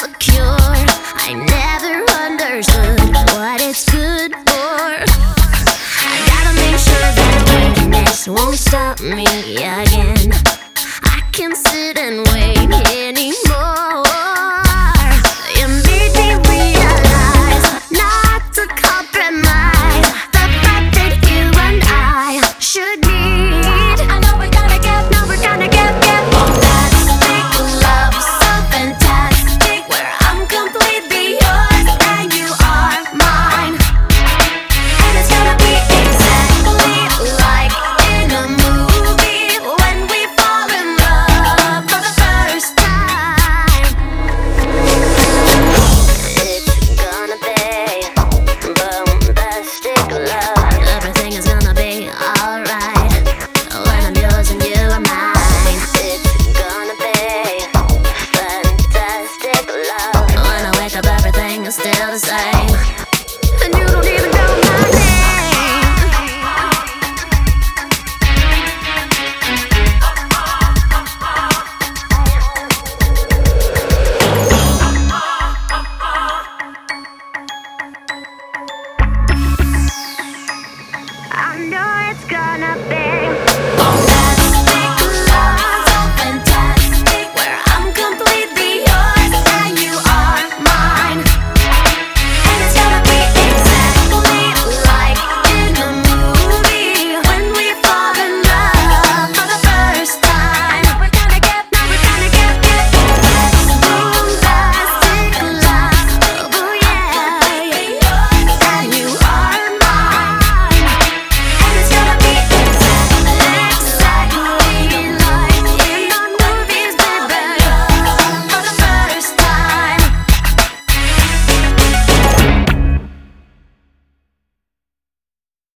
insecure. I never understood what it's good for. I gotta make sure that weakness won't stop me again. I can't sit and wait anymore. You made me realize not to compromise the fact that you and I should meet. I know we're gonna get fantastic love, so fantastic, where I'm completely yours and you are mine. And it's gonna be exactly like in a movie when we fall in love for the first time. It's gonna be bombastic love. Everything is gonna be alright when I'm yours and you are mine. It's gonna be fantastic love. When I wake up, everything is still the same.